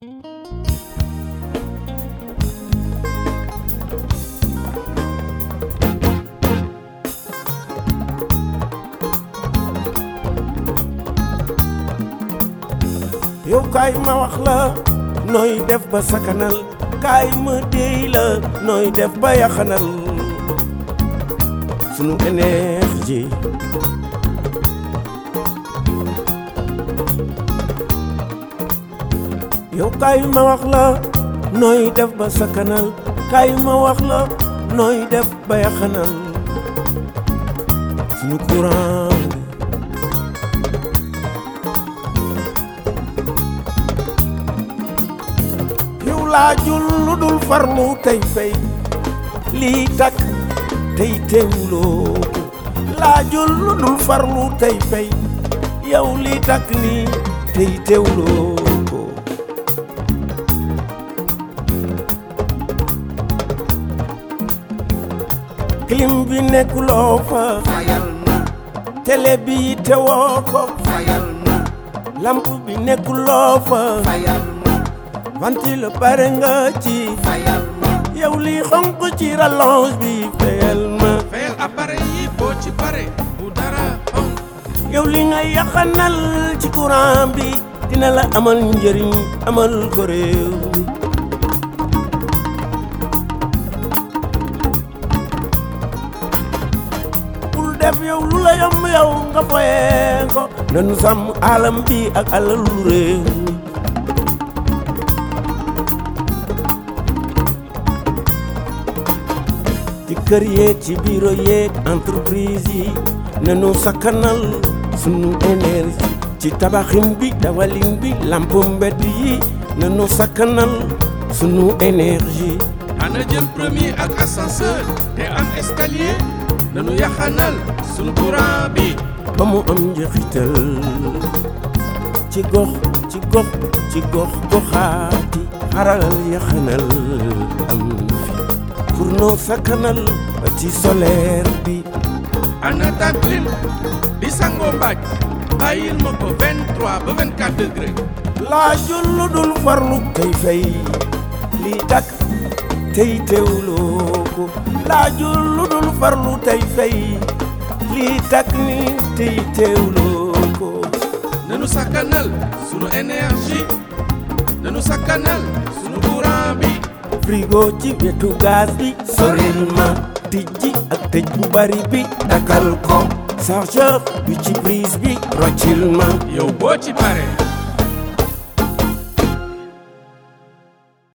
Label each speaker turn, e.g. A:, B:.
A: yow kaay ma wax la nooy def ba sakanal kaay ma déy la nooy def ba yaxanal sunu énergie yow kaay ma wax la nooy def ba sakanal kaay ma wax la nooy def ba yaxanal sunu courant laajul lu dul farlu tey fay lii takk tey teewloo laajul lu dul farlu tey fay yow lii takk nii tey teewloo clim bi nekkuloo fa fayal na télé bi teewoo ko fayal na lamp bi nekkuloo fa fayal ventile pare nga ci fayal ma yow li xonq ci rallonge bi fayal ma
B: fayal appareil yi boo ci pare bu dara xonq
A: yow li nga yaxanal ci courant bi dina la amal njëriñ amal ko réew mi bul def yow lu la yomb yow nga foyee ko nanu sàmm alam bi ak alalu réew mi ci kër yeeg ci bureau yeeg entreprise yi nanu sakkanal sunu énergie ci tabaxin bi dawalin bi lamp mbedd yi nanu sakkanal sunu énergie
B: ana jël premier ak ascenseur te am escalier nanu yaxanal sunu courant bi
A: ba mu am njeexital ci gox ci gox ci gox goxaati xaral yaxanal am pour noo sakkanal ci solaire bi
B: ana tàkklin di sangoo mbaaj bàyyil ma ko 23 ba 24 degré
A: laajul lu dul farlu tey fay lii takk tey teewloo ko laajul lu dul farlu tey fay lii takk ni tey teewloo ko
B: nanu sakkanal sunu énergie nanu sakkanal sunu courant bi
A: frigo ci wetu gaz bi soril ma tijji ak tëj bu bari bi dakal ko chargeur bi ci prise bi roccil ma
B: yow boo ci pare